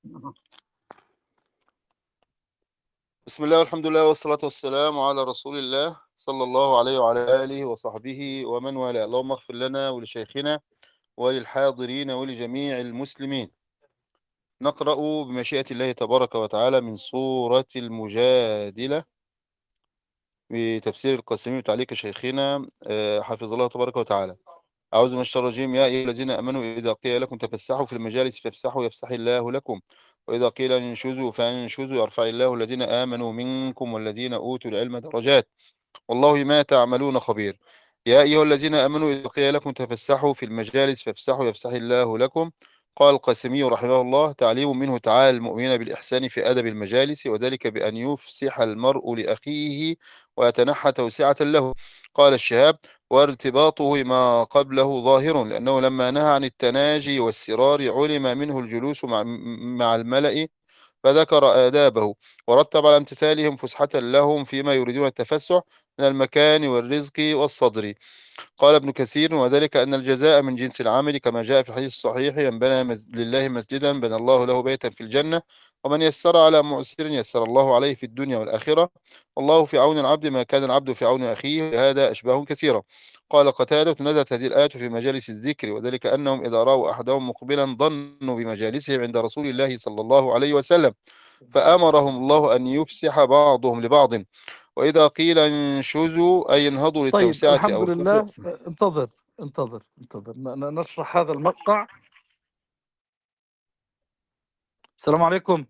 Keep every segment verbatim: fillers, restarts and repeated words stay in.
بسم الله والحمد لله والصلاة والسلام على رسول الله صلى الله عليه وعلى آله وصحبه ومن والاه. اللهم اغفر لنا ولشيخنا وللحاضرين ولجميع المسلمين. نقرأ بمشيئة الله تبارك وتعالى من سورة المجادلة بتفسير القاسمي وتعليق شيخنا آه، حفظ الله تبارك وتعالى. أعوذ من الشيطان الرجيم. يا أيها الذين آمنوا إذا قيل لكم تفسحوا في المجالس فافسحوا يفسح الله لكم، وإذا قيل انشزوا فانشزوا يرفع الله الذين آمنوا منكم والذين أوتوا العلم درجات، والله ما تعملون خبير. يا أيها الذين آمنوا إذا قيل لكم تفسحوا في المجالس فافسحوا يفسح الله لكم. قال القاسمي رحمه الله: تعليم منه تعالى المؤمنين بالإحسان في أدب المجالس، وذلك بأن يفسح المرء لأخيه ويتنحى توسعة له. قال الشهاب: وارتباطه ما قبله ظاهر، لأنه لما نهى عن التناجي والسرار علم منه الجلوس مع, مع الملأ فذكر آدابه، ورتب على امتثالهم فسحة لهم فيما يريدون التفسح من المكان والرزق والصدر. قال ابن كثير: وذلك أن الجزاء من جنس العمل، كما جاء في الحديث الصحيح: من بنى مز- لله مسجدا بنى الله له بيتا في الجنة، ومن يسر على معسر يسر الله عليه في الدنيا والآخرة، والله في عون العبد ما كان العبد في عون أخيه، هذا أشباه كثيرة. قال قتادة: نزلت هذه الآية في مجالس الذكر، وذلك أنهم إذا رأوا أحدهم مقبلا ظنوا بمجالسهم عند رسول الله صلى الله عليه وسلم، فأمرهم الله أن يفسح بعضهم لبعض، وإذا قيل انشزوا أي انهضوا طيب، للتوسعة الحمد أو لله. الخشوع. انتظر انتظر انتظر ن- ن- نشرح هذا المقطع. السلام عليكم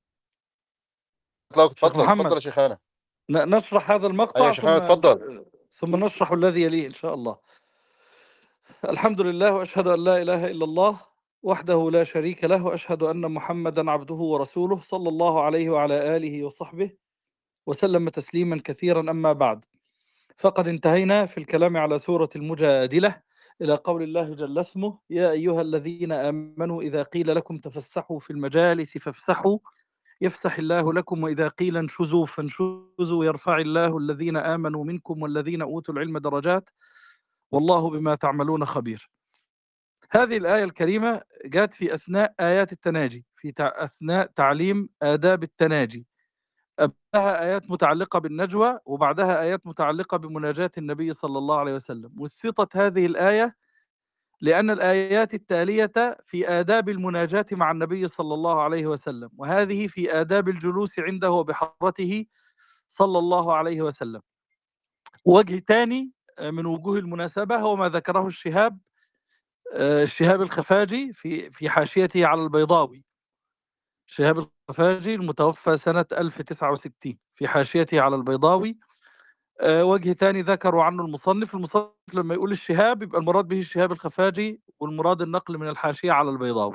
اتفضل شيخ اتفضل اتفضل محمد. يا شيخانا. ن- نشرح هذا أيوة يا المقطع شيخانا ثم اتفضل. ثم نشرح الذي يليه إن شاء الله. الحمد لله، وأشهد أن لا إله إلا الله وحده لا شريك له، وأشهد أن محمدا عبده ورسوله صلى الله عليه وعلى آله وصحبه وسلم تسليما كثيرا. أما بعد، فقد انتهينا في الكلام على سورة المجادلة إلى قول الله جل اسمه: يا أيها الذين آمنوا إذا قيل لكم تفسحوا في المجالس فافسحوا يفسح الله لكم، وإذا قيل انشزوا فانشزوا يرفع الله الذين آمنوا منكم والذين أوتوا العلم درجات، والله بما تعملون خبير. هذه الآية الكريمة جاءت في أثناء آيات التناجي، في تع... أثناء تعليم آداب التناجي. قبلها آيات متعلقة بالنجوى، وبعدها آيات متعلقة بمناجاة النبي صلى الله عليه وسلم. وسطت هذه الآية لأن الآيات التالية في آداب المناجاة مع النبي صلى الله عليه وسلم، وهذه في آداب الجلوس عنده وبحضرته صلى الله عليه وسلم. وجه ثاني من وجوه المناسبة هو ما ذكره الشهاب الشهاب الخفاجي في في حاشيته على البيضاوي. شهاب الخفاجي المتوفى سنة ألف وتسعة وستين في حاشيته على البيضاوي. آه، وجه ثاني ذكروا عنه المصنف. المصنف لما يقول الشهاب يبقى المراد به الشهاب الخفاجي، والمراد النقل من الحاشية على البيضاوي.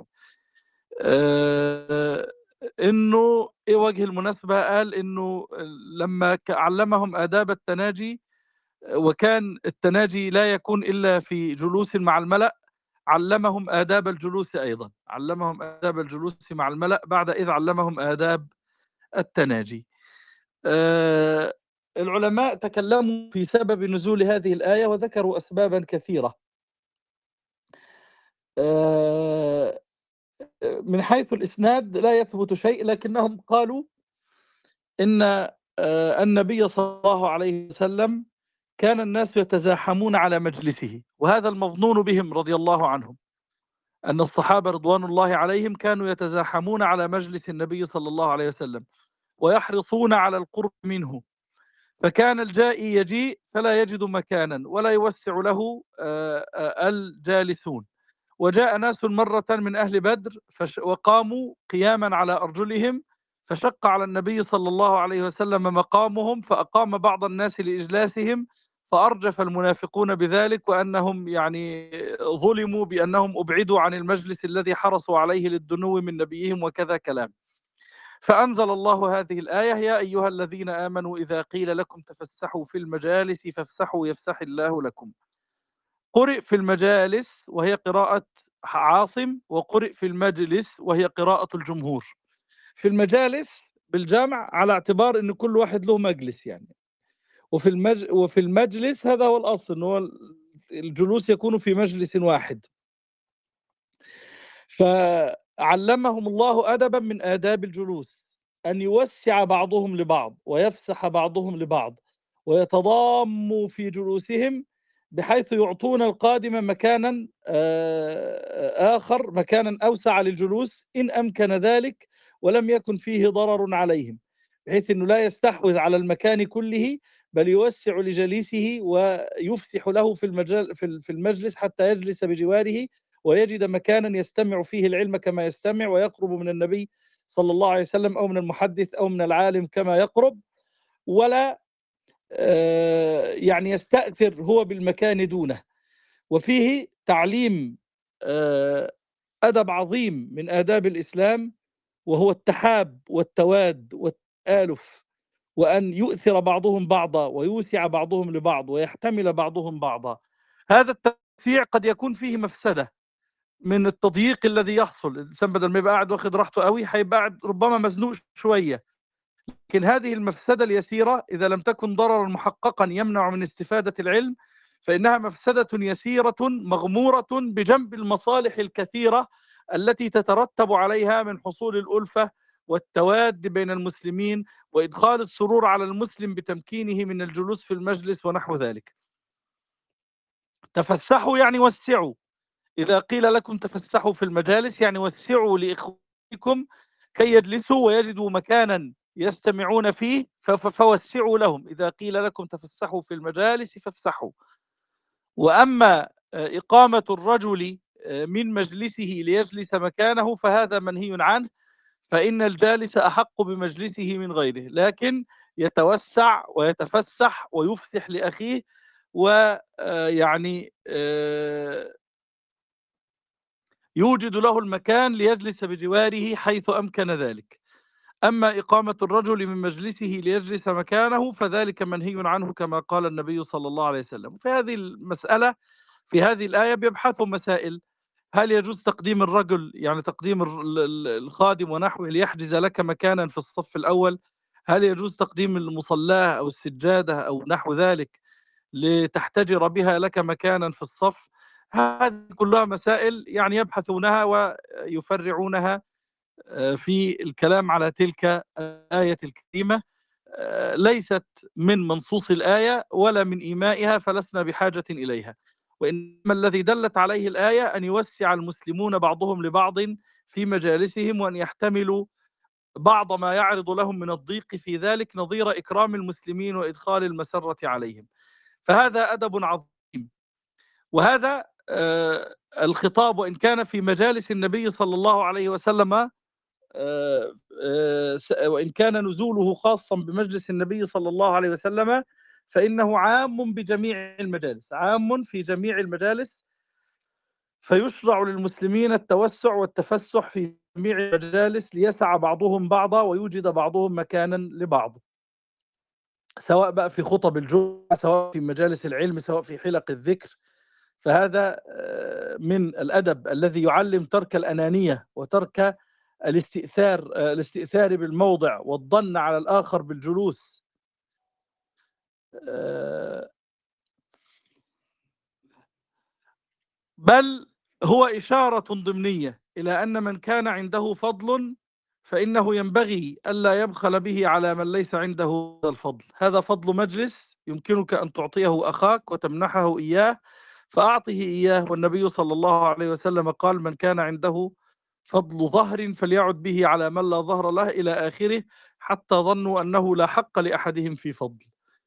آه، انه ايه وجه المناسبة؟ قال انه لما علمهم آداب التناجي، وكان التناجي لا يكون إلا في جلوس مع الملأ، علمهم آداب الجلوس أيضا، علمهم آداب الجلوس مع الملأ بعد إذ علمهم آداب التناجي. آه العلماء تكلموا في سبب نزول هذه الآية وذكروا أسبابا كثيرة. آه من حيث الإسناد لا يثبت شيء، لكنهم قالوا إن آه النبي صلى الله عليه وسلم كان الناس يتزاحمون على مجلسه، وهذا المظنون بهم رضي الله عنهم، أن الصحابة رضوان الله عليهم كانوا يتزاحمون على مجلس النبي صلى الله عليه وسلم ويحرصون على القرب منه، فكان الجائي يجيء فلا يجد مكانا ولا يوسع له الجالسون. وجاء ناس مرة من أهل بدر وقاموا قياما على أرجلهم، فشق على النبي صلى الله عليه وسلم مقامهم، فأقام بعض الناس لإجلاسهم، فأرجف المنافقون بذلك، وأنهم يعني ظلموا بأنهم أبعدوا عن المجلس الذي حرصوا عليه للدنو من نبيهم، وكذا كلام. فأنزل الله هذه الآية: يا أيها الذين آمنوا إذا قيل لكم تفسحوا في المجالس فافسحوا يفسح الله لكم. قرئ في المجالس وهي قراءة عاصم، وقرئ في المجلس وهي قراءة الجمهور. في المجالس بالجمع على اعتبار ان كل واحد له مجلس يعني، وفي المج... وفي المجلس هذا هو الاصل، ان هو الجلوس يكون في مجلس واحد. ف علمهم الله أدبا من آداب الجلوس، أن يوسع بعضهم لبعض ويفسح بعضهم لبعض ويتضاموا في جلوسهم، بحيث يعطون القادم مكانا آخر، مكانا أوسع للجلوس إن أمكن ذلك ولم يكن فيه ضرر عليهم، بحيث أنه لا يستحوذ على المكان كله، بل يوسع لجليسه ويفسح له في المجال في المجلس حتى يجلس بجواره ويجد مكانا يستمع فيه العلم كما يستمع، ويقرب من النبي صلى الله عليه وسلم أو من المحدث أو من العالم كما يقرب، ولا يعني يستأثر هو بالمكان دونه. وفيه تعليم أدب عظيم من آداب الإسلام، وهو التحاب والتواد والتآلف، وأن يؤثر بعضهم بعضا ويوسع بعضهم لبعض ويحتمل بعضهم بعضا. هذا التوسيع قد يكون فيه مفسدة من التضييق الذي يحصل، الإنسان بدل ما يبقى قاعد واخد راحته قوي هيبقى قاعد ربما مزنوق شوية، لكن هذه المفسدة اليسيرة إذا لم تكن ضررا محققا يمنع من استفادة العلم، فإنها مفسدة يسيرة مغمورة بجنب المصالح الكثيرة التي تترتب عليها من حصول الألفة والتواد بين المسلمين وإدخال السرور على المسلم بتمكينه من الجلوس في المجلس ونحو ذلك. تفسحوا يعني وسعوا، إذا قيل لكم تفسحوا في المجالس يعني وسعوا لإخوانكم كي يجلسوا ويجدوا مكانا يستمعون فيه فوسعوا لهم، إذا قيل لكم تفسحوا في المجالس فافسحوا. وأما إقامة الرجل من مجلسه ليجلس مكانه فهذا منهي عنه، فإن الجالس أحق بمجلسه من غيره، لكن يتوسع ويتفسح ويفسح لأخيه، ويعني يوجد له المكان ليجلس بجواره حيث أمكن ذلك. أما إقامة الرجل من مجلسه ليجلس مكانه فذلك منهي عنه كما قال النبي صلى الله عليه وسلم. في هذه المسألة في هذه الآية بيبحثوا مسائل: هل يجوز تقديم الرجل، يعني تقديم الخادم ونحوه ليحجز لك مكانا في الصف الأول؟ هل يجوز تقديم المصلاة أو السجادة أو نحو ذلك لتحتجر بها لك مكانا في الصف؟ هذه كلها مسائل يعني يبحثونها ويفرعونها في الكلام على تلك الآية الكريمة، ليست من منصوص الآية ولا من إيمائها، فلسنا بحاجة إليها. وإنما الذي دلت عليه الآية أن يوسع المسلمون بعضهم لبعض في مجالسهم، وأن يحتملوا بعض ما يعرض لهم من الضيق في ذلك نظير إكرام المسلمين وإدخال المسرة عليهم. فهذا أدب عظيم. وهذا الخطاب وإن كان في مجالس النبي صلى الله عليه وسلم، وإن كان نزوله خاصا بمجلس النبي صلى الله عليه وسلم، فإنه عام بجميع المجالس، عام في جميع المجالس، فيشرع للمسلمين التوسع والتفسح في جميع المجالس ليسع بعضهم بعضا ويوجد بعضهم مكانا لبعض، سواء بقى في خطب الجمعة، سواء في مجالس العلم، سواء في حلق الذكر. فهذا من الأدب الذي يعلم ترك الأنانية وترك الاستئثار الاستئثار بالموضع والظن على الآخر بالجلوس. بل هو إشارة ضمنية إلى أن من كان عنده فضل فإنه ينبغي ألا يبخل به على من ليس عنده الفضل. هذا فضل مجلس يمكنك أن تعطيه أخاك وتمنحه إياه، فأعطه إياه. والنبي صلى الله عليه وسلم قال: من كان عنده فضل ظهر فليعد به على من لا ظهر له، إلى آخره، حتى ظنوا أنه لا حق لأحدهم في فضل.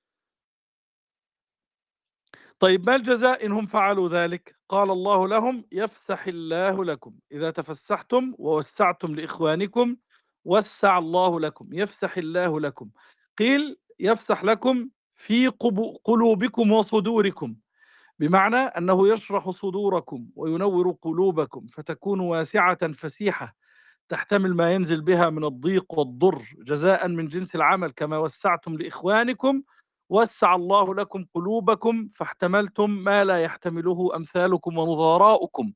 طيب ما الجزاء إن هم فعلوا ذلك؟ قال الله لهم: يفسح الله لكم. إذا تفسحتم ووسعتم لإخوانكم وسع الله لكم، يفسح الله لكم. قيل يفسح لكم في قلوبكم وصدوركم، بمعنى أنه يشرح صدوركم وينور قلوبكم فتكون واسعة فسيحة تحتمل ما ينزل بها من الضيق والضر، جزاء من جنس العمل. كما وسعتم لإخوانكم وسع الله لكم قلوبكم فاحتملتم ما لا يحتمله أمثالكم ونظراؤكم.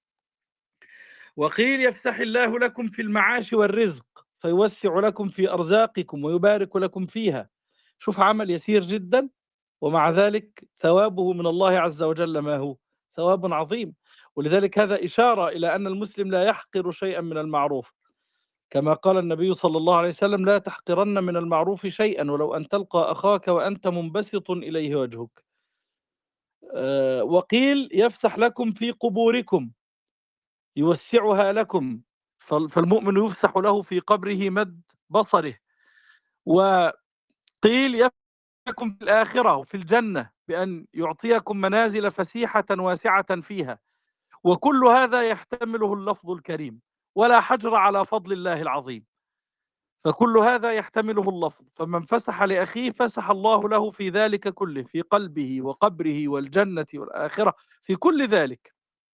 وقيل يفسح الله لكم في المعاش والرزق فيوسع لكم في أرزاقكم ويبارك لكم فيها. شوف، عمل يسير جدا ومع ذلك ثوابه من الله عز وجل ما هو ثواب عظيم. ولذلك هذا إشارة إلى أن المسلم لا يحقر شيئا من المعروف، كما قال النبي صلى الله عليه وسلم: لا تحقرن من المعروف شيئا ولو أن تلقى أخاك وأنت منبسط إليه وجهك. آه، وقيل: يفسح لكم في قبوركم، يوسعها لكم، فالمؤمن يفسح له في قبره مد بصره. وقيل: يفسح لكم في الآخرة وفي الجنة بأن يعطيكم منازل فسيحة واسعة فيها. وكل هذا يحتمله اللفظ الكريم، ولا حجر على فضل الله العظيم، فكل هذا يحتمله اللفظ. فمن فسح لأخيه فسح الله له في ذلك كله، في قلبه وقبره والجنة والآخرة، في كل ذلك.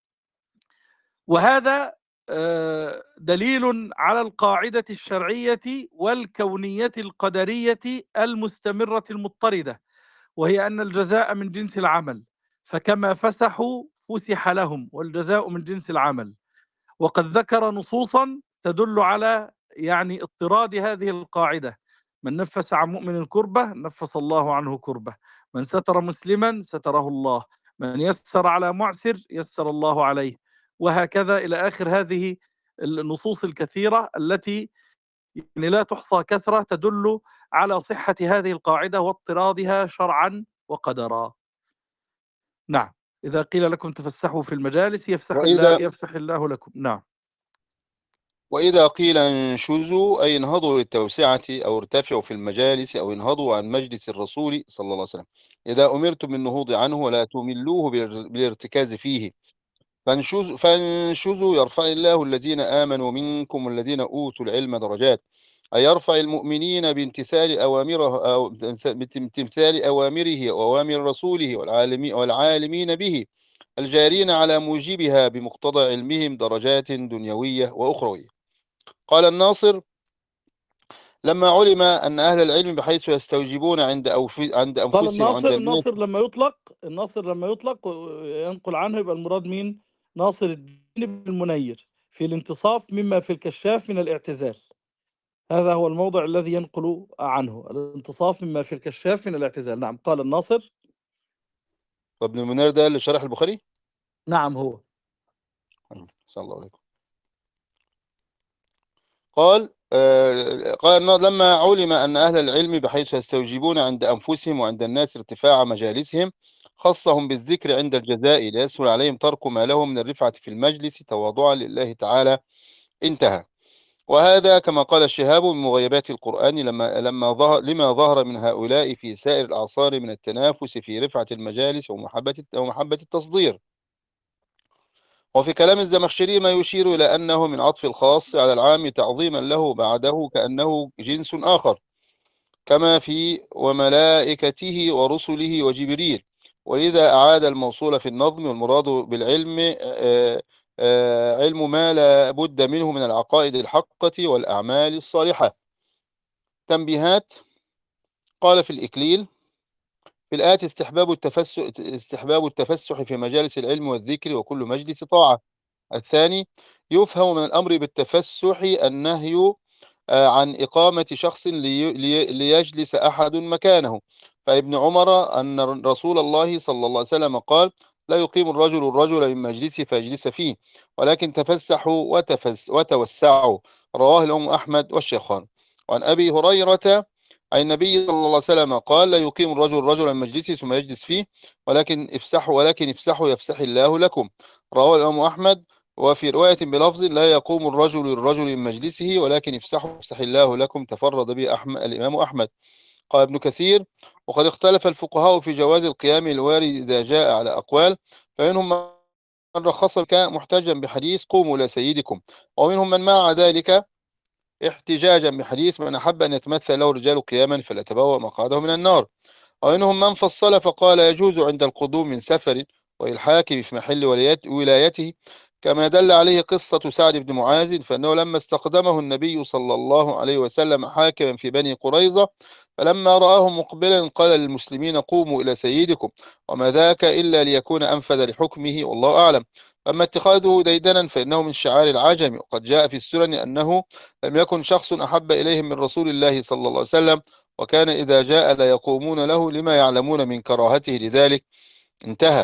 وهذا دليل على القاعدة الشرعية والكونية القدرية المستمرة المضطردة، وهي أن الجزاء من جنس العمل، فكما فسحوا فسح لهم، والجزاء من جنس العمل. وقد ذكر نصوصا تدل على يعني اضطراد هذه القاعدة: من نفس عن مؤمن كربة نفس الله عنه كربة، من ستر مسلما ستره الله، من يسر على معسر يسر الله عليه، وهكذا إلى آخر هذه النصوص الكثيرة التي يعني لا تحصى كثرة تدل على صحة هذه القاعدة واضطرادها شرعا وقدرا. نعم. إذا قيل لكم تفسحوا في المجالس يفسح الله وإذا يفسح الله لكم. نعم. وإذا قيل انشزوا أي انهضوا للتوسعة أو ارتفعوا في المجالس أو انهضوا عن مجلس الرسول صلى الله عليه وسلم، إذا أمرتم بالنهوض عنه ولا تملوه بالار- بالارتكاز فيه. فانشزوا فانشزوا يرفع الله الذين آمنوا منكم والذين أوتوا العلم درجات، أي يرفع المؤمنين بامتثال أوامره أو بامتثال أوامره وأوامر رسوله والعالمين والعالمين به الجارين على موجبها بمقتضى علمهم درجات دنيوية وأخروية. قال الناصر: لما علم أن أهل العلم بحيث يستوجبون عند أوف... عند قال أنفسهم وعند الناصر الناس. الناصر لما يطلق الناصر لما يطلق ينقل عنه يبقى المراد مين؟ ناصر الدين بن المنير في الانتصاف مما في الكشاف من الاعتزال. هذا هو الموضع الذي ينقل عنه الانتصاف مما في الكشاف من الاعتزال. نعم. قال الناصر. وابن المنير ده اللي شرح البخاري. نعم هو. صلى الله عليكم. قال آه قال النا- لما علم أن أهل العلم بحيث يستوجبون عند أنفسهم وعند الناس ارتفاع مجالسهم خصهم بالذكر عند الجزاء ليسهل عليهم ترك ما له من الرفعة في المجلس تواضعا لله تعالى. انتهى. وهذا كما قال الشهاب من مغيبات القرآن لما لما ظهر لما ظهر من هؤلاء في سائر الأعصار من التنافس في رفعة المجالس ومحبة ومحبة التصدير. وفي كلام الزمخشري ما يشير إلى أنه من عطف الخاص على العام تعظيما له بعده كأنه جنس آخر، كما في وملائكته ورسله وجبريل، ولذا أعاد الموصول في النظم. والمراد بالعلم آه، آه، علم ما لا بد منه من العقائد الحقة والأعمال الصالحة. تنبيهات. قال في الإكليل: في الآية استحباب التفسح استحباب التفسح في مجالس العلم والذكر وكل مجلس طاعة. الثاني: يفهم من الأمر بالتفسح النهي آه، عن إقامة شخص لي لي ليجلس أحد مكانه. فابن عمر أن رسول الله صلى الله عليه وسلم قال: لا يقيم الرجل الرجل من مجلسه فيجلس فيه، ولكن تفسحوا وتفس وتوسعوا. رواه الإمام أحمد والشيخان. وعن أبي هريرة عن النبي صلى الله عليه وسلم قال: لا يقيم الرجل الرجل من مجلسه ثم يجلس فيه، ولكن افسحوا ولكن افسحوا يفسح الله لكم. رواه الإمام أحمد. وفي رواية بلفظ: لا يقوم الرجل للرجل من مجلسه ولكن افسحوا يفسح الله لكم. تفرد به أحمد الإمام أحمد. قال ابن كثير: وقد اختلف الفقهاء في جواز القيام الوارد إذا جاء على أقوال، فمنهم من رخص كان محتجا بحديث قوموا إلى سيدكم، ومنهم من منع ذلك احتجاجا بحديث من أحب أن يتمثل له الرجال قياما فليتبوأ مقعده من النار، ومنهم من فصل فقال يجوز عند القدوم من سفر والحاكم في محل ولايته، كما دل عليه قصة سعد بن معاذ، فإنه لما استخدمه النبي صلى الله عليه وسلم حاكما في بني قريظة فلما رآه مقبلا قال للمسلمين قوموا إلى سيدكم، وما ذاك إلا ليكون أنفذ لحكمه والله أعلم. أما اتخاذه ديدنا فإنه من شعار العجم، وقد جاء في السنن أنه لم يكن شخص أحب إليهم من رسول الله صلى الله عليه وسلم، وكان إذا جاء لا يقومون له لما يعلمون من كراهته لذلك. انتهى.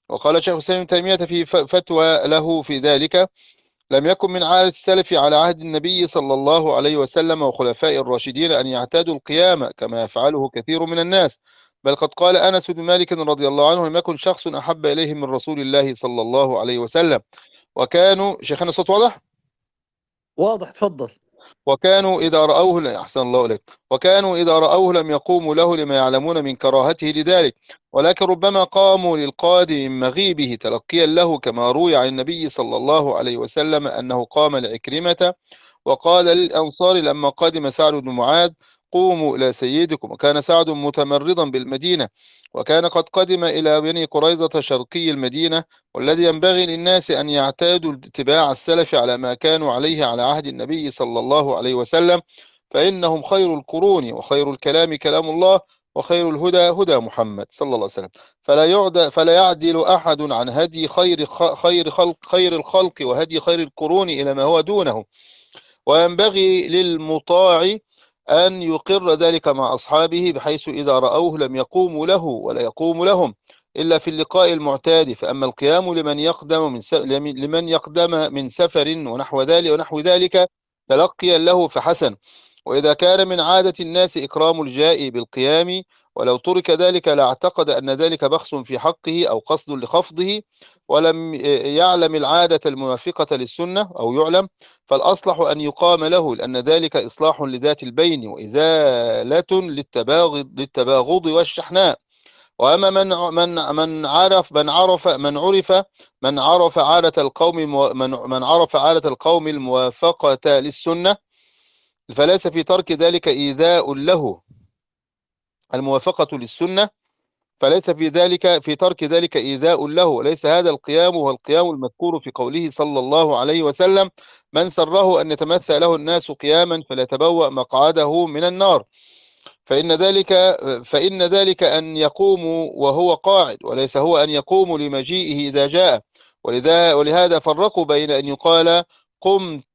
وقال شيخ الإسلام ابن تيمية في ف- فتوى له في ذلك: لم يكن من عادة السلف على عهد النبي صلى الله عليه وسلم وخلفاء الراشدين أن يعتادوا القيام كما يفعله كثير من الناس، بل قد قال أنس بن مالك رضي الله عنه: لم يكن شخص أحب إليه من رسول الله صلى الله عليه وسلم. وكانوا شيخنا الصوت واضح؟ واضح، اتفضل. وكانوا إذا رأوه لا أحسن الله إليك وكانوا إذا رأوه لم يقوموا له لما يعلمون من كراهته لذلك، ولكن ربما قاموا للقادم من مغيبه تلقيا له، كما روي عن النبي صلى الله عليه وسلم أنه قام لعكرمة وقال للأنصار لما قدم سعد بن معاذ: قوموا إلى سيدكم. وكان سعد متمرضا بالمدينة، وكان قد قدم إلى بني قريظة شرقي المدينة، والذي ينبغي للناس أن يعتادوا اتباع السلف على ما كانوا عليه على عهد النبي صلى الله عليه وسلم، فإنهم خير القرون، وخير الكلام كلام الله، وخير الهدى هدى محمد صلى الله عليه وسلم. فلا يعد فلا يعدل أحد عن هدي خير خ- خير خلق خير الخلق وهدي خير القرون إلى ما هو دونه، وينبغي للمطاع أن يقر ذلك مع أصحابه، بحيث إذا رأوه لم يقوموا له ولا يقوم لهم إلا في اللقاء المعتاد. فأما القيام لمن يقدم من س... لمن يقدم من سفر ونحو ذلك ونحو ذلك تلقيا له فحسن. وإذا كان من عادة الناس إكرام الجائي بالقيام، ولو ترك ذلك لاعتقد أن ذلك بخس في حقه أو قصد لخفضه، ولم يعلم العادة الموافقة للسنة أو يعلم، فالأصلح أن يقام له، لأن ذلك إصلاح لذات البين وإزالة للتباغض للتباغض والشحناء. وأما من من من عرف من عرف من عرف من عرف عادة القوم مو- من من عرف عادة القوم الموافقة للسنة، فليس في ترك ذلك إيذاء له. الموافقة للسنة فليس في ذلك في ترك ذلك إيذاء له، وليس هذا القيام هو القيام المذكور في قوله صلى الله عليه وسلم: من سره أن يتمثل له الناس قياما فليتبوأ مقعده من النار. فإن ذلك فإن ذلك أن يقوم وهو قاعد، وليس هو أن يقوم لمجيئه إذا جاء. ولذا ولهذا فرقوا بين أن يقال: قمت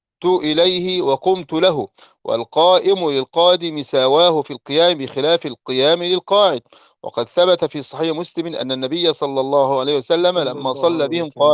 إليه وقمت له، والقائم للقادم ساواه في القيام، بخلاف القيام للقاعد. وقد ثبت في صحيح مسلم أن النبي صلى الله عليه وسلم صلى لما الله صلى عليه بهم وسلم. قائد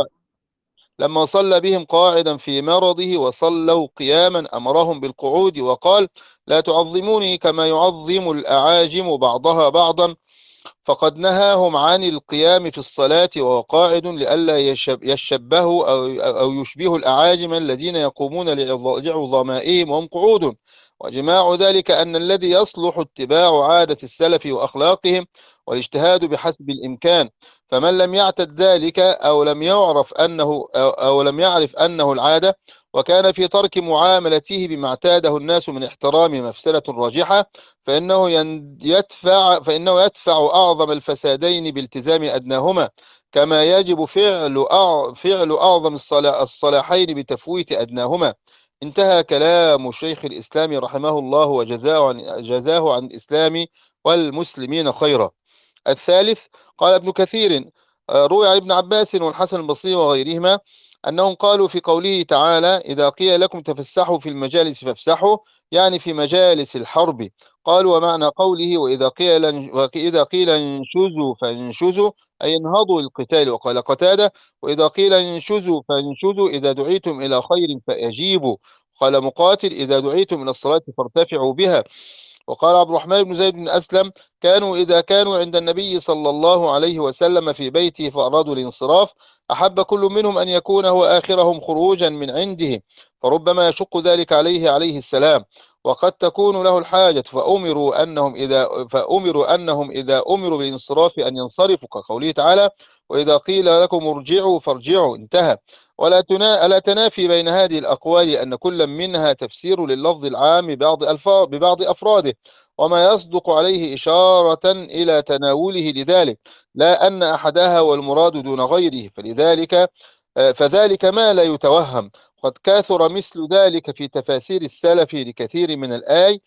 لما صلى بهم قاعدا في مرضه وصلوا قياما أمرهم بالقعود، وقال: لا تعظموني كما يعظم الأعاجم بعضها بعضا. فقد نهاهم عن القيام في الصلاة وهو قاعد، لئلا يشب- يشبهوا أو أو يشبهوا الأعاجم الذين يقومون لعظ- لعظمائهم وهم قعود. وجماع ذلك أن الذي يصلح اتباع عادة السلف وأخلاقهم والاجتهاد بحسب الإمكان. فمن لم يعتد ذلك أو لم يعرف أنه أو, أو لم يعرف أنه العادة، وكان في ترك معاملته بما اعتاده الناس من احترام مفسدة راجحة، فإنه ين- يدفع فإنه يدفع أعظم الفسادين بالتزام أدناهما، كما يجب فعل أع- فعل أعظم الصلا- الصلاحين بتفويت أدناهما. انتهى كلام شيخ الإسلام رحمه الله، وجزاه عن جزاه عن الإسلام والمسلمين خيرا. الثالث، قال ابن كثير: آه، روي عن ابن عباس والحسن البصري وغيرهما أنهم قالوا في قوله تعالى: إذا قيل لكم تفسحوا في المجالس فافسحوا، يعني في مجالس الحرب. قالوا: ومعنى قوله وإذا قيل وإذا قيل انشزوا فانشزوا، أي انهضوا للقتال. وقال قتادة: وإذا قيل انشزوا فانشزوا إذا دعيتم إلى خير فأجيبوا. قال مقاتل: إذا دعيتم إلى الصلاة فارتفعوا بها. وقال عبد الرحمن بن زيد بن أسلم: كانوا إذا كانوا عند النبي صلى الله عليه وسلم في بيته فأرادوا الانصراف، أحب كل منهم أن يكون هو آخرهم خروجا من عنده، فربما يشق ذلك عليه عليه السلام، وقد تكون له الحاجة، فأمروا أنهم إذا فأمروا أنهم إذا أمروا بالانصراف أن ينصرفوا، كقوله تعالى: وإذا قيل لكم ارجعوا فارجعوا. انتهى. ولا تنا... ألا تنافي بين هذه الأقوال أن كل منها تفسير لللفظ العام ببعض ألفاظ ببعض أفراده، وما يصدق عليه إشارة إلى تناوله لذلك، لا أن أحدها والمراد دون غيره، فلذلك آه، فذلك ما لا يتوهم. قد كاثر مثل ذلك في تفاسير السلف لكثير من الآي،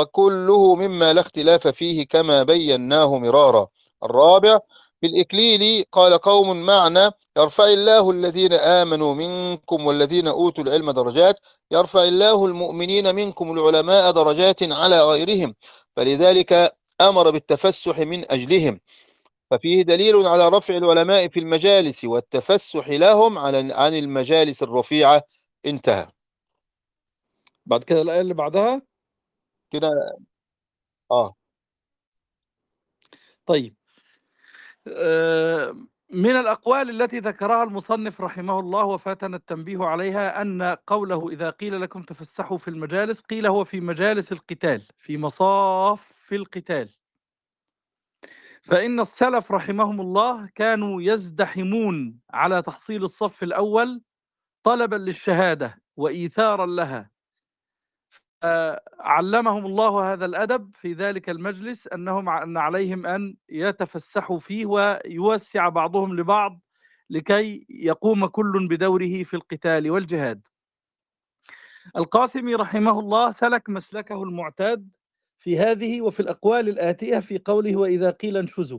وكله مما لا اختلاف فيه كما بيناه مرارا. الرابع، في الإكليل قال قوم معنى: يرفع الله الذين آمنوا منكم والذين أوتوا العلم درجات، يرفع الله المؤمنين منكم العلماء درجات على غيرهم، فلذلك أمر بالتفسح من أجلهم. ففيه دليل على رفع العلماء في المجالس والتفسح لهم عن عن المجالس الرفيعة. انتهى. بعد كده الآية اللي بعدها. كده اه طيب، آه، من الأقوال التي ذكرها المصنف رحمه الله وفاتنا التنبيه عليها أن قوله إذا قيل لكم تفسحوا في المجالس قيل هو في مجالس القتال، في مصاف القتال. فإن السلف رحمهم الله كانوا يزدحمون على تحصيل الصف الأول طلبا للشهادة وإيثارا لها. آه، علمهم الله هذا الأدب في ذلك المجلس، أنهم أن عليهم أن يتفسحوا فيه ويوسع بعضهم لبعض لكي يقوم كل بدوره في القتال والجهاد. القاسمي رحمه الله سلك مسلكه المعتاد في هذه وفي الأقوال الآتية في قوله وإذا قيل انشزوا.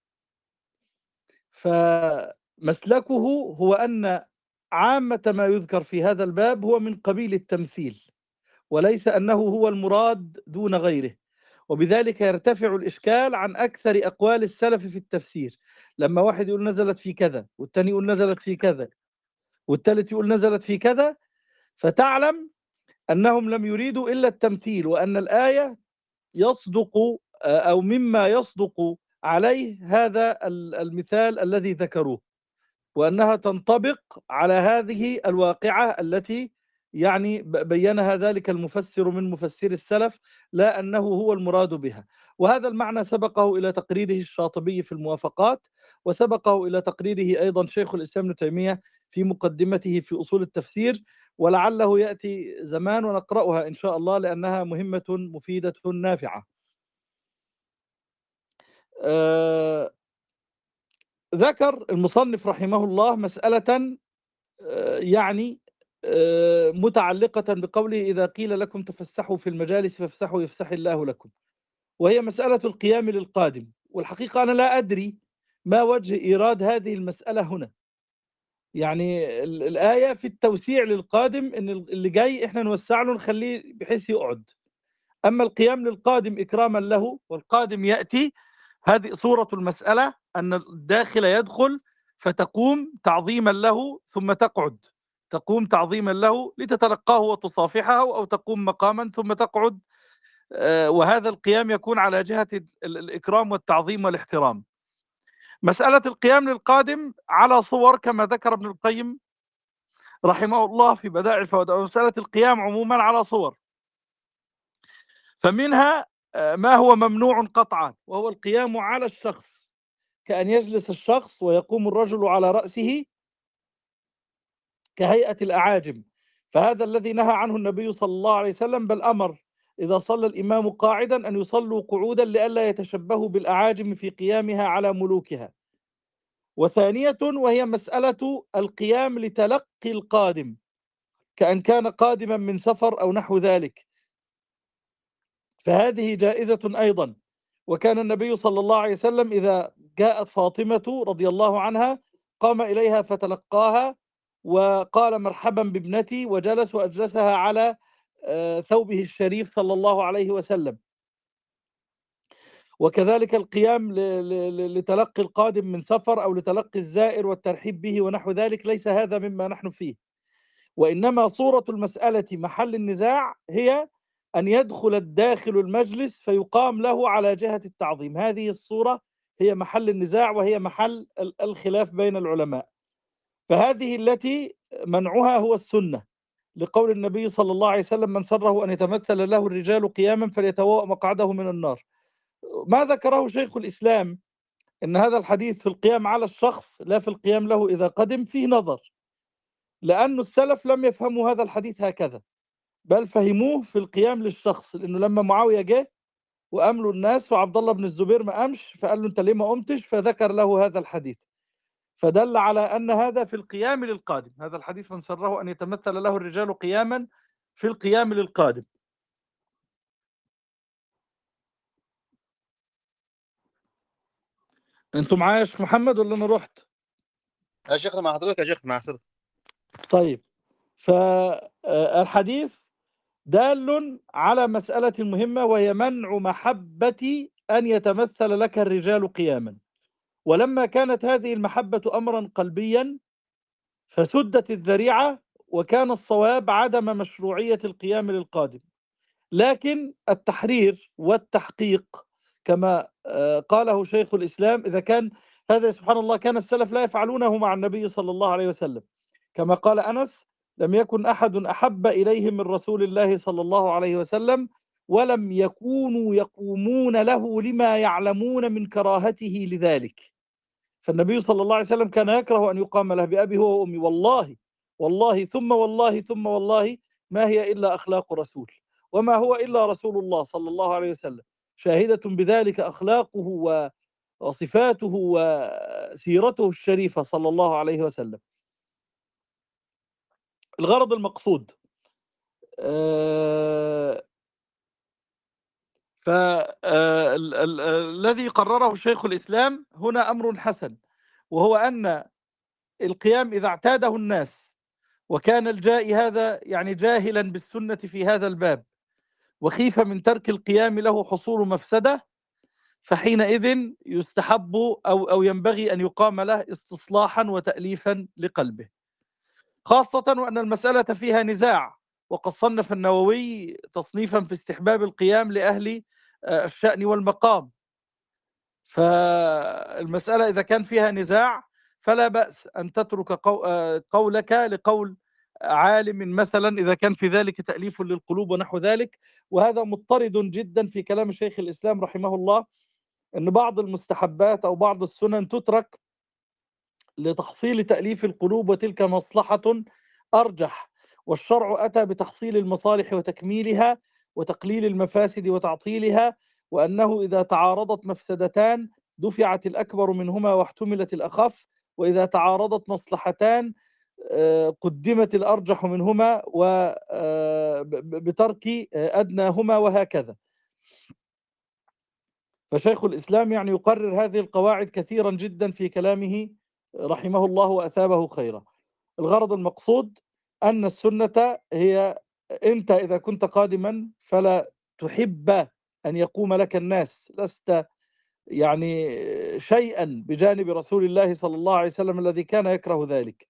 فمسلكه هو أن عامة ما يذكر في هذا الباب هو من قبيل التمثيل، وليس أنه هو المراد دون غيره، وبذلك يرتفع الإشكال عن أكثر أقوال السلف في التفسير. لما واحد يقول نزلت في كذا، والتاني يقول نزلت في كذا، والثالث يقول نزلت في كذا، فتعلم أنهم لم يريدوا إلا التمثيل، وأن الآية يصدق أو مما يصدق عليه هذا المثال الذي ذكروه، وأنها تنطبق على هذه الواقعة التي يعني بينها ذلك المفسر من مفسر السلف، لا أنه هو المراد بها. وهذا المعنى سبقه إلى تقريره الشاطبي في الموافقات، وسبقه إلى تقريره أيضا شيخ الإسلام ابن تيمية في مقدمته في أصول التفسير، ولعله يأتي زمان ونقرأها إن شاء الله لأنها مهمة مفيدة نافعة. أه ذكر المصنف رحمه الله مسألة يعني متعلقة بقوله إذا قيل لكم تفسحوا في المجالس فافسحوا يفسح الله لكم، وهي مسألة القيام للقادم. والحقيقة أنا لا أدري ما وجه إيراد هذه المسألة هنا. يعني الآية في التوسيع للقادم، إن اللي جاي إحنا نوسع له نخليه بحيث يقعد. أما القيام للقادم إكراما له والقادم يأتي، هذه صورة المسألة أن الداخل يدخل فتقوم تعظيما له ثم تقعد، تقوم تعظيما له لتتلقاه وتصافحه، أو تقوم مقاما ثم تقعد. وهذا القيام يكون على جهة الإكرام والتعظيم والاحترام. مسألة القيام للقادم على صور كما ذكر ابن القيم رحمه الله في بدائع الفوائد، مسألة القيام عموما على صور، فمنها ما هو ممنوع قطعا وهو القيام على الشخص، كأن يجلس الشخص ويقوم الرجل على رأسه كهيئة الأعاجم، فهذا الذي نهى عنه النبي صلى الله عليه وسلم، بل أمر إذا صلى الإمام قاعدا أن يصلوا قعودا لئلا يتشبهوا بالأعاجم في قيامها على ملوكها. وثانية وهي مسألة القيام لتلقي القادم، كأن كان قادما من سفر أو نحو ذلك، فهذه جائزة أيضا. وكان النبي صلى الله عليه وسلم إذا جاءت فاطمة رضي الله عنها قام إليها فتلقاها وقال مرحبا بابنتي، وجلس وأجلسها على ثوبه الشريف صلى الله عليه وسلم. وكذلك القيام لتلقي القادم من سفر أو لتلقي الزائر والترحيب به ونحو ذلك، ليس هذا مما نحن فيه، وإنما صورة المسألة محل النزاع هي أن يدخل الداخل المجلس فيقام له على جهة التعظيم. هذه الصورة هي محل النزاع وهي محل الخلاف بين العلماء، فهذه التي منعها هو السنة، لقول النبي صلى الله عليه وسلم من سره أن يتمثل له الرجال قياما فليتبوأ مقعده من النار. ما ذكره شيخ الإسلام أن هذا الحديث في القيام على الشخص لا في القيام له إذا قدم فيه نظر، لأن السلف لم يفهموا هذا الحديث هكذا، بل فهموه في القيام للشخص، لأنه لما معاوية جه وأملوا الناس وعبد الله بن الزبير ما قامش فقال له أنت ليه ما قمتش، فذكر له هذا الحديث، فدل على أن هذا في القيام للقادم. هذا الحديث من سره أن يتمثل له الرجال قياما في القيام للقادم. أنتم معايا يا شيخ محمد ولا أنا رحت؟ يا شيخنا مع حضرتك يا شيخ مع حضرتك. طيب، فالحديث دال على مسألة مهمة وهي منع محبة أن يتمثل لك الرجال قياما، ولما كانت هذه المحبة أمرا قلبيا فسدت الذريعة، وكان الصواب عدم مشروعية القيام للقادم. لكن التحرير والتحقيق كما آه، قاله شيخ الإسلام، إذا كان هذا سبحان الله كان السلف لا يفعلونه مع النبي صلى الله عليه وسلم، كما قال أنس: لم يكن أحد أحب إليهم من رسول الله صلى الله عليه وسلم، ولم يكونوا يقومون له لما يعلمون من كراهته لذلك. فالنبي صلى الله عليه وسلم كان يكره أن يقام له بأبي هو وأمي، والله والله ثم والله ثم والله ما هي إلا أخلاق رسول، وما هو إلا رسول الله صلى الله عليه وسلم، شاهدة بذلك أخلاقه وصفاته وسيرته الشريفة صلى الله عليه وسلم. الغرض المقصود آه فالذي قرره شيخ الإسلام هنا أمر حسن، وهو أن القيام إذا اعتاده الناس، وكان الجائي هذا يعني جاهلا بالسنة في هذا الباب، وخيف من ترك القيام له حصول مفسدة، فحينئذ يستحب أو أو ينبغي أن يقام له استصلاحا وتأليفا لقلبه، خاصة وأن المسألة فيها نزاع. وقد صنف النووي تصنيفا في استحباب القيام لأهل الشأن والمقام. فالمسألة إذا كان فيها نزاع فلا بأس أن تترك قولك لقول عالم مثلا، إذا كان في ذلك تأليف للقلوب ونحو ذلك. وهذا مضطرد جدا في كلام شيخ الإسلام رحمه الله، أن بعض المستحبات أو بعض السنن تترك لتحصيل تأليف القلوب، وتلك مصلحة أرجح. والشرع أتى بتحصيل المصالح وتكميلها، وتقليل المفاسد وتعطيلها، وأنه إذا تعارضت مفسدتان دفعت الأكبر منهما واحتملت الأخف، وإذا تعارضت مصلحتان قدمت الأرجح منهما وبترك أدناهما، وهكذا. فشيخ الإسلام يعني يقرر هذه القواعد كثيرا جدا في كلامه رحمه الله وأثابه خيرا. الغرض المقصود أن السنة هي أنت إذا كنت قادما فلا تحب أن يقوم لك الناس، لست يعني شيئا بجانب رسول الله صلى الله عليه وسلم الذي كان يكره ذلك.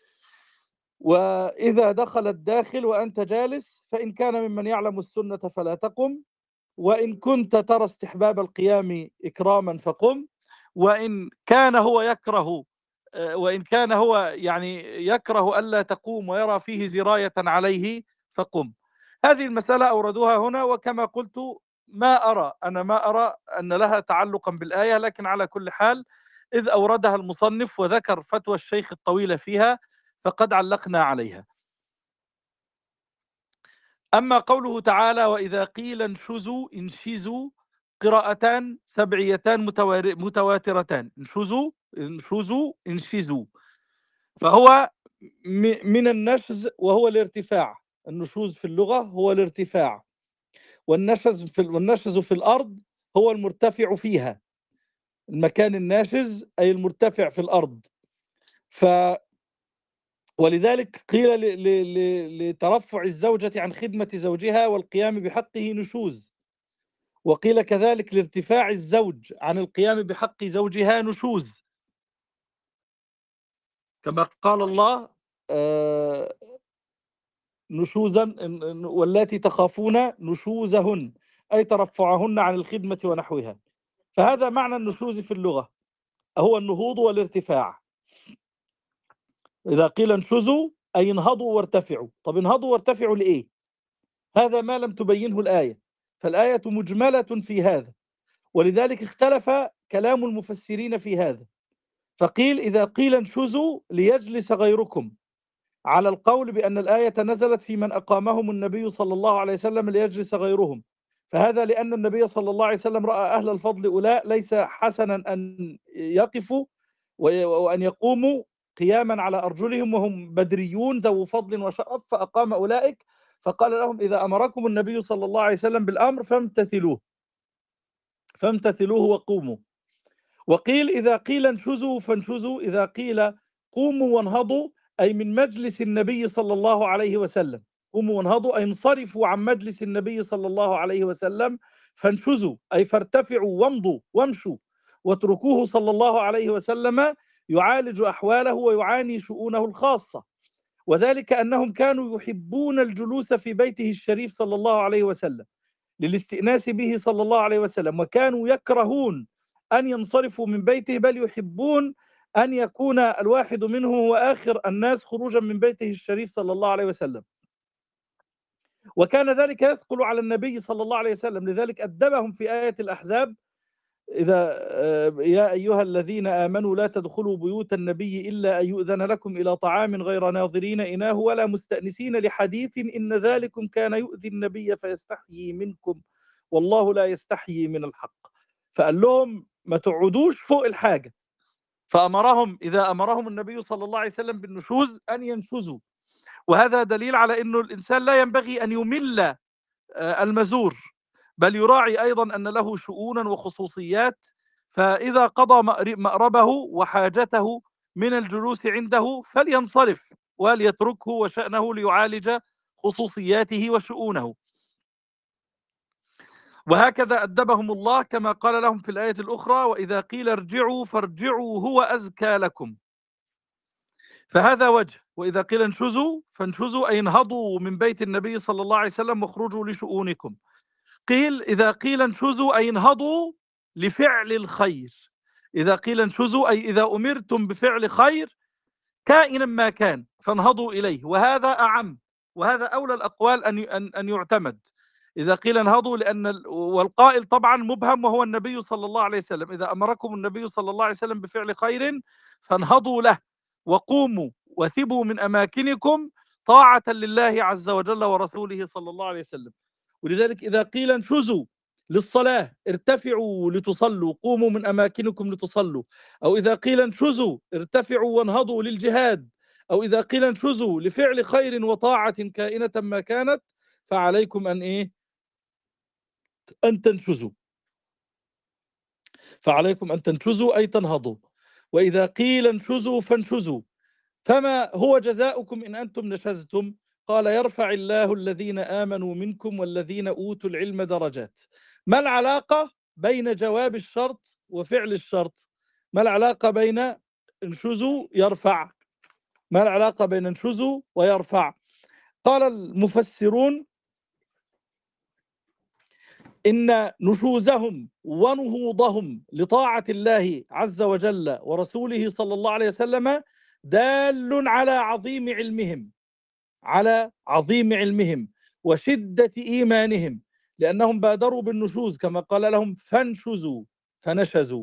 وإذا دخل الداخل وأنت جالس، فإن كان ممن يعلم السنة فلا تقم، وإن كنت ترى استحباب القيام إكراما فقم، وإن كان هو يكره وإن كان هو يعني يكره ألا تقوم ويرى فيه زراية عليه فقم. هذه المسألة أوردوها هنا، وكما قلت ما أرى أنا ما أرى أن لها تعلقا بالآية، لكن على كل حال إذ أوردها المصنف وذكر فتوى الشيخ الطويلة فيها فقد علقنا عليها. أما قوله تعالى: وإذا قيل انشزوا انشزوا، قراءتان سبعيتان متواترتان، انشزوا انشزوا انشزوا، فهو من النشز وهو الارتفاع. النشوز في اللغة هو الارتفاع، والنشز في والنشز في الأرض هو المرتفع فيها. المكان الناشز أي المرتفع في الأرض. ف ولذلك قيل ل... ل... ل... لترفع الزوجة عن خدمة زوجها والقيام بحقه نشوز، وقيل كذلك لارتفاع الزوج عن القيام بحق زوجها نشوز، كما قال الله آه نشوزا واللاتي تخافون نشوزهن، أي ترفعهن عن الخدمة ونحوها. فهذا معنى النشوز في اللغة، هو النهوض والارتفاع. إذا قيل انشزوا أي انهضوا وارتفعوا. طب انهضوا وارتفعوا لإيه؟ هذا ما لم تبينه الآية، فالآية مجملة في هذا، ولذلك اختلف كلام المفسرين في هذا. فقيل إذا قيل انشزوا ليجلس غيركم، على القول بأن الآية نزلت في من أقامهم النبي صلى الله عليه وسلم ليجلس غيرهم، فهذا لأن النبي صلى الله عليه وسلم رأى أهل الفضل أولاء ليس حسنا أن يقفوا وأن يقوموا قياما على أرجلهم وهم بدريون ذو فضل وشرف، فأقام أولئك، فقال لهم: إذا أمركم النبي صلى الله عليه وسلم بالأمر فامتثلوه فامتثلوه وقوموا. وقيل إذا قيل انشزوا فانشزوا، إذا قيل قوموا وانهضوا أي من مجلس النبي صلى الله عليه وسلم، قوموا وانهضوا أي انصرفوا عن مجلس النبي صلى الله عليه وسلم، فانشزوا أي فارتفعوا وامضوا وامشوا. واتركوه صلى الله عليه وسلم يعالج أحواله ويعاني شؤونه الخاصة. وذلك أنهم كانوا يحبون الجلوس في بيته الشريف صلى الله عليه وسلم للاستئناس به صلى الله عليه وسلم، وكانوا يكرهون أن ينصرفوا من بيته، بل يحبون أن يكون الواحد منهم هو آخر الناس خروجا من بيته الشريف صلى الله عليه وسلم. وكان ذلك يثقل على النبي صلى الله عليه وسلم، لذلك أدبهم في آية الأحزاب: إذا يا أيها الذين آمنوا لا تدخلوا بيوت النبي إلا أن يؤذن لكم إلى طعام غير ناظرين إناه ولا مستأنسين لحديث إن ذلكم كان يؤذي النبي فيستحيي منكم والله لا يستحيي من الحق. فقال لهم ما تقعدوش فوق الحاجة، فأمرهم إذا أمرهم النبي صلى الله عليه وسلم بالنشوز أن ينشزوا. وهذا دليل على أنه الإنسان لا ينبغي أن يمل المزور، بل يراعي أيضا أن له شؤونا وخصوصيات، فإذا قضى مأربه وحاجته من الجلوس عنده فلينصرف وليتركه وشأنه ليعالج خصوصياته وشؤونه. وهكذا أدبهم الله كما قال لهم في الآية الأخرى: وإذا قيل ارجعوا فارجعوا هو أزكى لكم. فهذا وجه. وإذا قيل انشزوا فانشزوا أي انهضوا من بيت النبي صلى الله عليه وسلم واخرجوا لشؤونكم. قيل إذا قيل انشزوا أي انهضوا لفعل الخير. إذا قيل انشزوا أي إذا أمرتم بفعل خير كائنا ما كان فانهضوا إليه، وهذا أعم وهذا أولى الأقوال أن أن أن يعتمد. إذا قيل انهضوا لأن والقائل طبعا مبهم وهو النبي صلى الله عليه وسلم. إذا أمركم النبي صلى الله عليه وسلم بفعل خير فانهضوا له وقوموا وثبوا من أماكنكم طاعة لله عز وجل ورسوله صلى الله عليه وسلم. ولذلك إذا قيل انشزوا للصلاة ارتفعوا لتصلوا قوموا من أماكنكم لتصلوا، أو إذا قيل انشزوا ارتفعوا وانهضوا للجهاد، أو إذا قيل انشزوا لفعل خير وطاعة كائنة ما كانت فعليكم أن إيه؟ أن تنشزوا. فعليكم أن تنشزوا أي تنهضوا. وإذا قيل انشزوا فانشزوا فما هو جزاؤكم إن أنتم نشزتم؟ قال: يرفع الله الذين آمنوا منكم والذين أوتوا العلم درجات. ما العلاقة بين جواب الشرط وفعل الشرط؟ ما العلاقة بين انشزوا يرفع؟ ما العلاقة بين انشزوا ويرفع؟ قال المفسرون إن نشوزهم ونهوضهم لطاعة الله عز وجل ورسوله صلى الله عليه وسلم دال على عظيم علمهم على عظيم علمهم وشدة إيمانهم، لأنهم بادروا بالنشوز كما قال لهم: فانشزوا فنشزوا.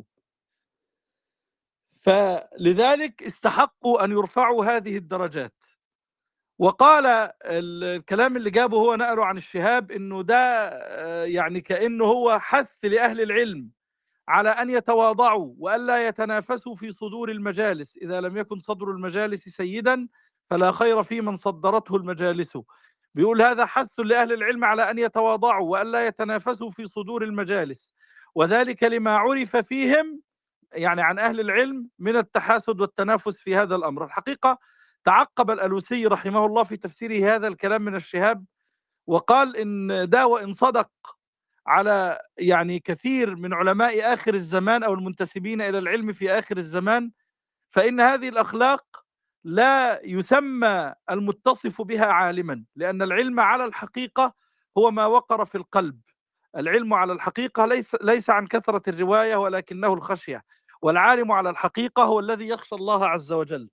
فلذلك استحقوا أن يرفعوا هذه الدرجات. وقال الكلام اللي جابه هو نقله عن الشهاب إنه ده يعني كأنه هو حث لأهل العلم على أن يتواضعوا وألا يتنافسوا في صدور المجالس. إذا لم يكن صدر المجالس سيدا فلا خير في من صدرته المجالس. بيقول هذا حث لأهل العلم على أن يتواضعوا وألا يتنافسوا في صدور المجالس، وذلك لما عرف فيهم يعني عن أهل العلم من التحاسد والتنافس في هذا الأمر. الحقيقة تعقب الألوسي رحمه الله في تفسيره هذا الكلام من الشهاب وقال إن ده وإن صدق على يعني كثير من علماء آخر الزمان أو المنتسبين إلى العلم في آخر الزمان، فإن هذه الأخلاق لا يسمى المتصف بها عالما، لأن العلم على الحقيقة هو ما وقر في القلب. العلم على الحقيقة ليس ليس عن كثرة الرواية ولكنه الخشية، والعالم على الحقيقة هو الذي يخشى الله عز وجل.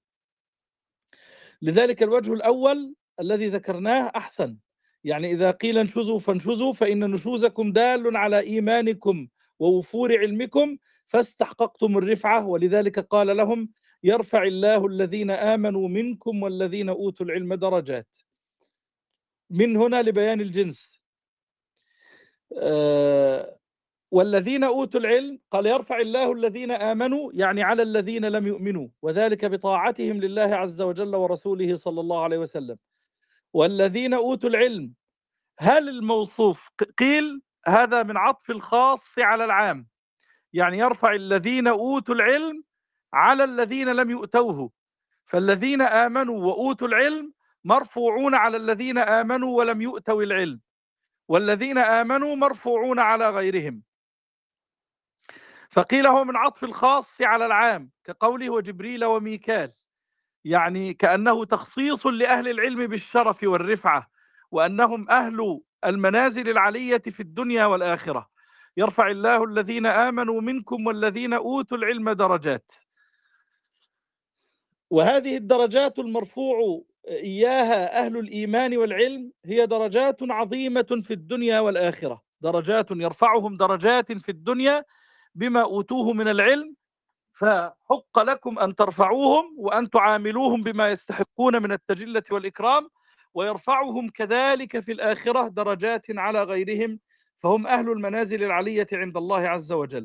لذلك الوجه الأول الذي ذكرناه أحسن، يعني إذا قيل انشزوا فانشزوا فإن نشوزكم دال على إيمانكم ووفور علمكم فاستحققتم الرفعة، ولذلك قال لهم: يرفع الله الذين آمنوا منكم والذين أوتوا العلم درجات. من هنا لبيان الجنس. آه والذين أوتوا العلم قال: يرفع الله الذين آمنوا يعني على الذين لم يؤمنوا، وذلك بطاعتهم لله عز وجل ورسوله صلى الله عليه وسلم. والذين أوتوا العلم، هل الموصوف قيل هذا من عطف الخاص على العام، يعني يرفع الذين أوتوا العلم على الذين لم يؤتوه، فالذين آمنوا وأوتوا العلم مرفوعون على الذين آمنوا ولم يؤتوا العلم، والذين آمنوا مرفوعون على غيرهم. فقيل هو من عطف الخاص على العام كقوله وجبريل وميكال، يعني كأنه تخصيص لأهل العلم بالشرف والرفعة، وأنهم أهل المنازل العلية في الدنيا والآخرة. يرفع الله الذين آمنوا منكم والذين أوتوا العلم درجات. وهذه الدرجات المرفوع إياها أهل الإيمان والعلم هي درجات عظيمة في الدنيا والآخرة، درجات يرفعهم درجات في الدنيا بما أوتوه من العلم، فحق لكم أن ترفعوهم وأن تعاملوهم بما يستحقون من التجلة والإكرام، ويرفعهم كذلك في الآخرة درجات على غيرهم، فهم أهل المنازل العلية عند الله عز وجل.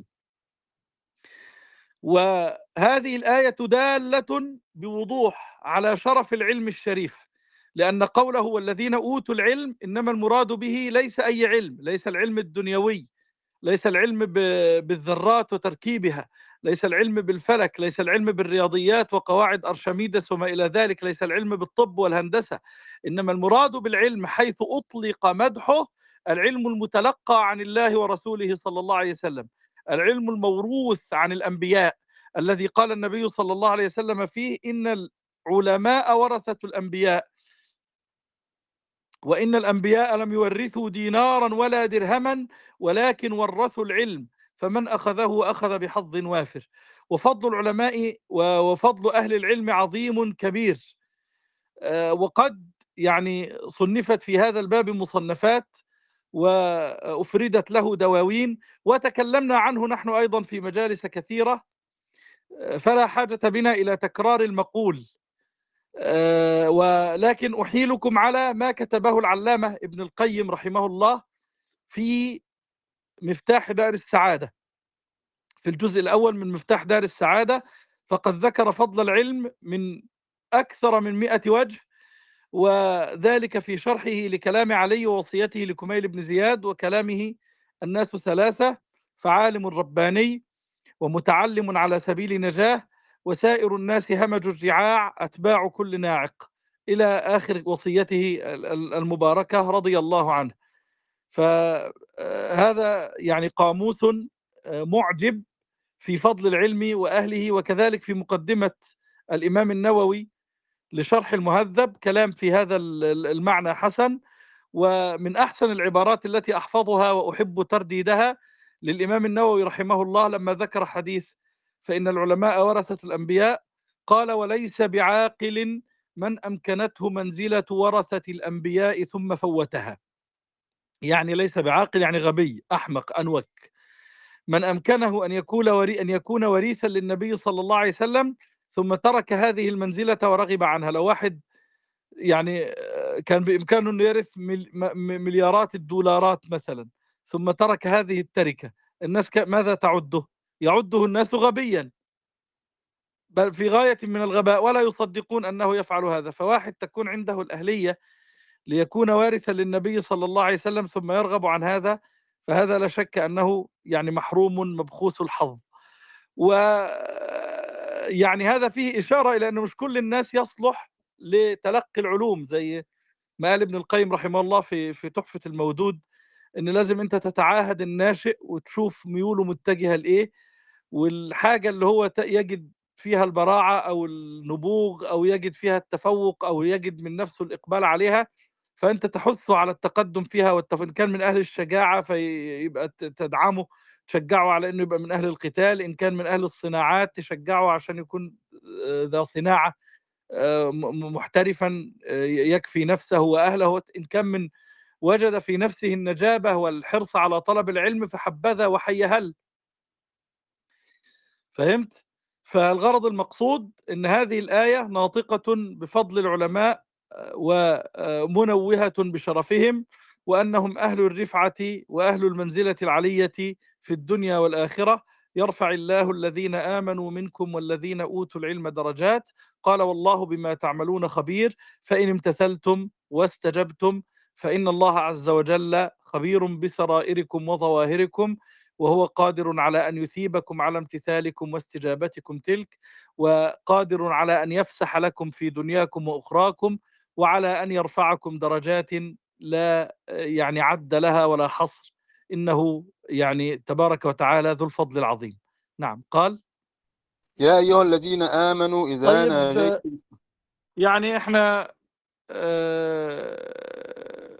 وهذه الآية دالة بوضوح على شرف العلم الشريف، لأن قوله والذين أوتوا العلم إنما المراد به ليس أي علم، ليس العلم الدنيوي، ليس العلم بالذرات وتركيبها، ليس العلم بالفلك، ليس العلم بالرياضيات وقواعد أرشميدس وما إلى ذلك، ليس العلم بالطب والهندسة، إنما المراد بالعلم حيث أطلق مدحه العلم المتلقى عن الله ورسوله صلى الله عليه وسلم، العلم الموروث عن الأنبياء، الذي قال النبي صلى الله عليه وسلم فيه إن العلماء ورثة الأنبياء، وإن الأنبياء لم يورثوا دينارا ولا درهما ولكن ورثوا العلم، فمن أخذه أخذ بحظ وافر. وفضل العلماء وفضل أهل العلم عظيم كبير، وقد يعني صنفت في هذا الباب مصنفات وأفردت له دواوين، وتكلمنا عنه نحن أيضا في مجالس كثيرة، فلا حاجة بنا إلى تكرار المقول. أه ولكن أحيلكم على ما كتبه العلامة ابن القيم رحمه الله في مفتاح دار السعادة، في الجزء الأول من مفتاح دار السعادة، فقد ذكر فضل العلم من أكثر من مئة وجه، وذلك في شرحه لكلام علي ووصيته لكميل بن زياد، وكلامه الناس ثلاثة: فعالم رباني، ومتعلم على سبيل نجاه، وسائر الناس همج الرعاع أتباع كل ناعق، إلى آخر وصيته المباركة رضي الله عنه. فهذا يعني قاموس معجب في فضل العلم وأهله، وكذلك في مقدمة الإمام النووي لشرح المهذب كلام في هذا المعنى حسن. ومن أحسن العبارات التي أحفظها وأحب ترديدها للإمام النووي رحمه الله لما ذكر حديث فإن العلماء ورثة الأنبياء، قال وليس بعاقل من أمكنته منزلة ورثة الأنبياء ثم فوتها. يعني ليس بعاقل يعني غبي أحمق أنوك، من أمكنه أن يكون وري أن يكون وريثا للنبي صلى الله عليه وسلم ثم ترك هذه المنزلة ورغب عنها. لو واحد يعني كان بإمكانه أن يرث مليارات الدولارات مثلا ثم ترك هذه التركة، الناس ماذا تعده؟ يعده الناس غبيا، بل في غاية من الغباء، ولا يصدقون أنه يفعل هذا. فواحد تكون عنده الأهلية ليكون وارثا للنبي صلى الله عليه وسلم ثم يرغب عن هذا، فهذا لا شك أنه يعني محروم مبخوس الحظ. ويعني هذا فيه إشارة إلى أنه مش كل الناس يصلح لتلقي العلوم، زي ما قال ابن القيم رحمه الله في في تحفة المودود، ان لازم انت تتعاهد الناشئ وتشوف ميوله متجهة لايه، والحاجة اللي هو يجد فيها البراعة او النبوغ او يجد فيها التفوق او يجد من نفسه الإقبال عليها، فانت تحثه على التقدم فيها، وإن كان من اهل الشجاعة فيبقى تدعمه تشجعه على انه يبقى من اهل القتال، ان كان من اهل الصناعات تشجعه عشان يكون ذا صناعة محترفا يكفي نفسه وأهله، إن كان من وجد في نفسه النجابة والحرص على طلب العلم فحبذا وحيهل. فهمت؟ فالغرض المقصود أن هذه الآية ناطقة بفضل العلماء ومنوهة بشرفهم، وأنهم أهل الرفعة وأهل المنزلة العلية في الدنيا والآخرة. يرفع الله الذين آمنوا منكم والذين أوتوا العلم درجات، قال والله بما تعملون خبير، فإن امتثلتم واستجبتم فإن الله عز وجل خبير بسرائركم وظواهركم، وهو قادر على أن يثيبكم على امتثالكم واستجابتكم تلك، وقادر على أن يفسح لكم في دنياكم وأخراكم، وعلى أن يرفعكم درجات لا يعني عد لها ولا حصر، إنه يعني تبارك وتعالى ذو الفضل العظيم. نعم، قال: يا أيها الذين آمنوا إذا طيب آه، ناجيتم. يعني إحنا آآ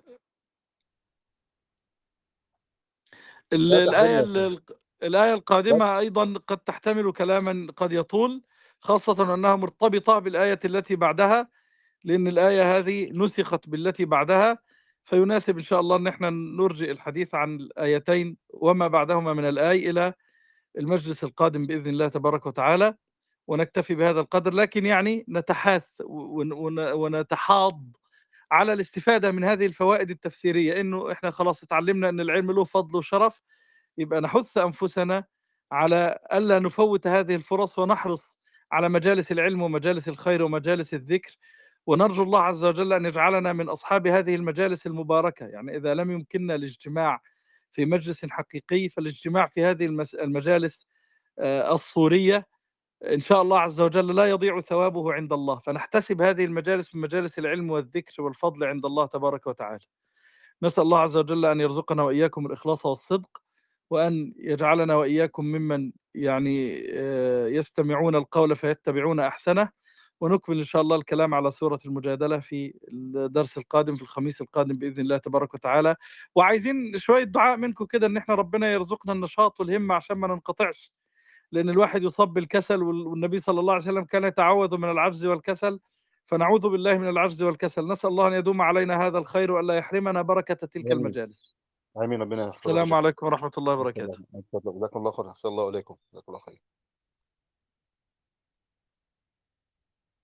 ال لا تحزن الآية يا ال شيخ. الق الآية لا. القادمة أيضًا قد تحتمل كلامًا قد يطول، خاصةً أنها مرتبطة بالآية التي بعدها، لأن الآية هذه نُسخت بالتي بعدها، فيناسب إن شاء الله إن إحنا نرجئ الحديث عن الآيتين وما بعدهما من الآي إلى المجلس القادم بإذن الله تبارك وتعالى، ونكتفي بهذا القدر، لكن يعني نتحاث ون ون ونتحاض على الاستفادة من هذه الفوائد التفسيرية، إنه إحنا خلاص اتعلمنا إن العلم له فضل وشرف، يبقى نحث أنفسنا على ألا نفوت هذه الفرص، ونحرص على مجالس العلم ومجالس الخير ومجالس الذكر، ونرجو الله عز وجل أن يجعلنا من أصحاب هذه المجالس المباركة. يعني إذا لم يمكننا الاجتماع في مجلس حقيقي، فالاجتماع في هذه المس- المجالس آه، الصورية إن شاء الله عز وجل لا يضيع ثوابه عند الله، فنحتسب هذه المجالس من مجالس العلم والذكر والفضل عند الله تبارك وتعالى. نسأل الله عز وجل أن يرزقنا وإياكم الإخلاص والصدق، وأن يجعلنا وإياكم ممن يعني آه، يستمعون القول فيتبعون أحسنه. ونكمل إن شاء الله الكلام على سورة المجادلة في الدرس القادم في الخميس القادم بإذن الله تبارك وتعالى. وعايزين شوية دعاء منكم كده إن إحنا ربنا يرزقنا النشاط والهمة عشان ما ننقطعش، لأن الواحد يصاب بالكسل، وال- والنبي صلى الله عليه وسلم كان يتعوذ من العجز والكسل، فنعوذ بالله من العجز والكسل. نسأل الله أن يدوم علينا هذا الخير وألا يحرمنا بركة تلك آمين. المجالس. آمين، ربنا يحفظك يا السلام شيخ. عليكم ورحمة الله جزاك الله وبركاته. جزاك الله خير. أحسن الله إليكم. جزاك الله خير.